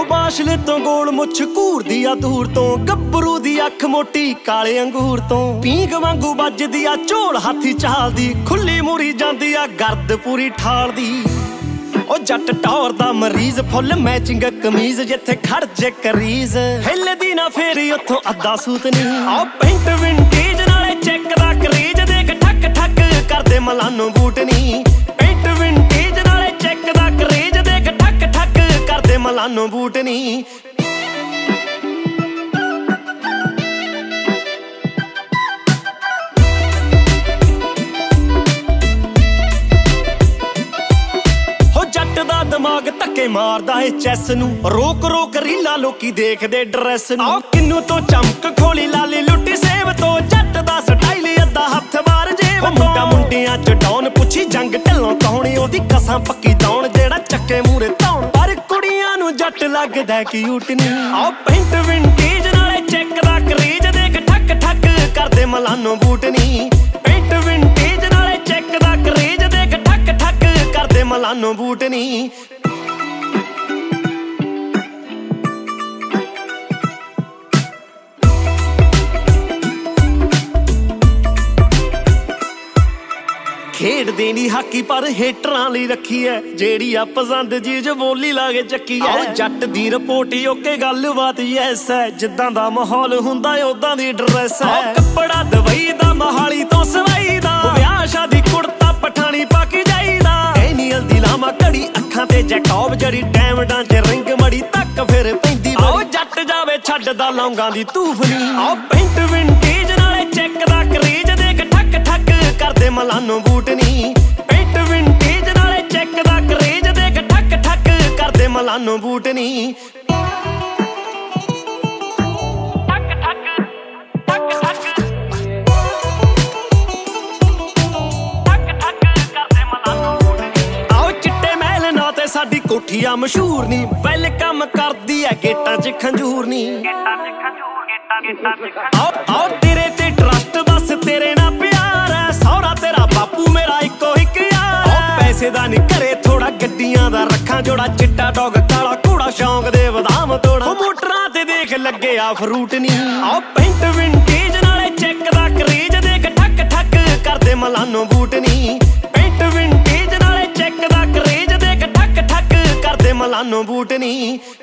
ਬਾਸ਼ਲੇ ਤੋਂ ਗੋਲ ਮੁੱਛ ਘੂਰਦੀ ਆ ਦੂਰ ਤੋਂ, ਗੱਭਰੂ ਦੀ ਅੱਖ ਮੋਟੀ ਕਾਲੇ ਅੰਗੂਰ ਤੋਂ, ਪੀਂਗ ਵਾਂਗੂ ਵੱਜਦੀ ਆ ਝੋਲ ਹਾਥੀ ਚਾਲਦੀ, ਖੁੱਲੀ ਮੁਰੀ ਜਾਂਦੀ ਆ ਗਰਦ ਪੂਰੀ ਠਾਲਦੀ। ਉਹ ਜੱਟ ਟੌਰ ਦਾ ਮਰੀਜ਼, ਫੁੱਲ ਮੈਚਿੰਗ ਕਮੀਜ਼, ਜਿੱਥੇ ਖੜ ਜੇ ਕਰੀਜ਼ ਹਿੱਲਦੀ ਨਾ ਫੇਰੀ ਉੱਥੋਂ ਅੱਧਾ ਸੂਤ ਨਹੀਂ। ਆਹ ਪੈਂਟ ਵਿੰਟੇਜ ਨਾਲੇ ਚੈੱਕ ਦਾ ਕਰੇਜ, ਦੇਖ ਠੱਕ ਠੱਕ ਕਰਦੇ ਮਲਾਨੋ ਬੂਟ ਨਹੀਂ। ਪੈਂਟ ਵਿੰਟੇਜ ਨਾਲੇ ਚੈੱਕ ਦਾ ਕਰੇਜ, ਦੇਖ ਠੱਕ ਠੱਕ ਕਰਦੇ ਮਲਾਨੋ ਬੂਟ ਨਹੀਂ। ਦਿਮਾਗ ਧੱਕੇ ਮਾਰਦਾ ਏ ਚੈਸ ਨੂੰ, ਰੋਕ ਰੋਕ ਰੀਲਾ ਲੋਕੀ ਦੇਖਦੇ ਡਰੈਸ ਨੂੰ। ਆਹ ਕਿੰਨੂ ਤੋਂ ਚਮਕ ਖੋਲੀ ਲਾਲੀ ਲੁੱਟੀ ਸੇਵ ਤੋਂ, ਜੱਟ ਦਾ ਸਟਾਈਲ ਅੱਧਾ ਹੱਥ ਬਾਹਰ ਜੇਬ ਤੋਂ। ਮੁੰਡਾ ਮੁੰਡਿਆਂ ਚ ਡਾਉਨ ਪੁੱਛੀ ਜੰਗ ਢਿੱਲੋਂ ਕਹਾਉਣੀ, ਉਹਦੀ ਕਸਾਂ ਪੱਕੀ ਦੌਣ ਜਿਹੜਾ ਚੱਕੇ ਮੂਰੇ ਧੌਣ। ਪਰ ਕੁੜੀਆਂ ਨੂੰ ਜੱਟ ਲੱਗਦਾ ਕਿਊਟ ਨੀ। ਆਹ ਪੈਂਟ ਵਿੰਟੇਜ ਨਾਲੇ ਚੈੱਕ ਦਾ ਕਰੇਜ, ਦੇਖ ਠੱਕ ਠੱਕ ਕਰਦੇ ਮਲਾਨੋ ਬੂਟ ਨੀ। ਪੈਂਟ ਵਿੰਟੇਜ ਨਾਲੇ ਚੈੱਕ ਦਾ ਕਰੇਜ, ਦੇਖ ਠੱਕ ਠੱਕ ਕਰਦੇ ਮਲਾਨੋ ਬੂਟ ਨੀ। ਖੇਡਦੇ ਨੀ ਹਾਕੀ ਪਰ ਹੇਟਰਾਂ ਲਈ ਰੱਖੀ ਐ, ਜਿਹੜੀ ਆ ਪਸੰਦ ਚੀਜ਼ ਬੋਲੀ ਲਾ ਕੇ ਚੱਕੀ ਐ। ਜੱਟ ਦੀ ਰਿਪੋਰਟ ਓਕੇ ਗੱਲਬਾਤ ਯੈਸ ਐ, ਜਿੱਦਾਂ ਦਾ ਮਾਹੌਲ ਹੁੰਦਾ ਓਦਾਂ ਦੀ ਡਰੈਸ ਐ। ਕੱਪੜਾ ਦਵਾਈ ਦਾ ਮਹਾਲੀ ਤੋਂ ਸਵਾਈ ਦਾ, ਵਿਆਹ ਸ਼ਾਦੀ ਕੁੜਤਾ ਪਠਾਣੀ ਪਾ ਕੇ ਜਾਈਦਾ। ਡੈਨੀਅਲ ਦੀ ਲਾਮਾ ਘੜੀ ਅੱਖਾਂ ਤੇ ਜੈਕੋਬ, ਜਿਹੜੀ ਡਾਇਮੰਡਾਂ ਚ ਰਿੰਗ ਮੜੀ ਤੱਕ ਫਿਰ ਪੈਂਦੀ। ਆਓ ਜੱਟ ਜਾਵੇ ਛੱਡਦਾ ਲੌਂਗਾਂ ਦੀ ਧੂਫ ਨੀ। ਆਓ ਪੈਂਟ ਵਿੰਟੇਜ ਨਾਲੇ ਚੈੱਕ ਦਾ ਕਰੇਜ, ਦੇਖ ਠੱਕ ਠੱਕ ਕਰਦੇ ਮਲਾਨੋ ਬੂਟ ਨੀ। ਪੈਂਟ ਵਿੰਟੇਜ ਨਾਲੇ ਚੈੱਕ ਦਾ ਕਰੇਜ, ਦੇਖ ਠੱਕ ਠੱਕ ਕਰਦੇ ਮਲਾਨੋ ਬੂਟ ਨੀ। ਸਾਡੀ ਕੋਠੀਆ ਮਸ਼ਹੂਰ ਨੀ, ਵੈਲਕਮ ਕਰਦੀ ਐ ਗੇਟਾਂ ਚ ਖੰਜੂਰ ਨੀ। ਆਓ ਤੇਰੇ ਤੇ ਟਰਸਟ ਬਸ ਤੇਰੇ ਨਾਲ ਪਿਆਰ ਐ, ਸਹੁਰਾ ਤੇਰਾ ਬਾਪੂ ਮੇਰਾ ਇੱਕੋ ਇੱਕ ਯਾਰ। ਪੈਸੇ ਦਾ ਨੀ ਘਰੇ ਥੋੜਾ, ਗੱਡੀਆਂ ਦਾ ਰੱਖਾਂ ਜੋੜਾ, ਚਿੱਟਾ ਡੌਗ ਕਾਲਾ ਘੋੜਾ, ਸ਼ੌਂਕ ਦੇ ਬਦਾਮ ਤੋੜਾ। ਮੋਟਰਾਂ ਤੇ ਦੇਖ ਲੱਗੇ ਆ ਫਰੂਟ ਨੀ। ਆਓ ਪੈਂਟ ਵਿੰਟੇਜ ਨਾਲੇ ਚੈੱਕ ਦਾ ਕਰੇਜ, ਦੇਖ ਠੱਕ ਠੱਕ ਕਰਦੇ ਮਲਾਨੋ ਬੂਟ ਨੀ। ਪੈਂਟ ਵਿੰਟੇਜ ਨਾਲੇ ਚੈੱਕ ਦਾ ਕਰੇਜ, ਦੇਖ ਠੱਕ ਠੱਕ ਕਰਦੇ ਮਲਾਨੋ ਬੂਟ ਨੀ।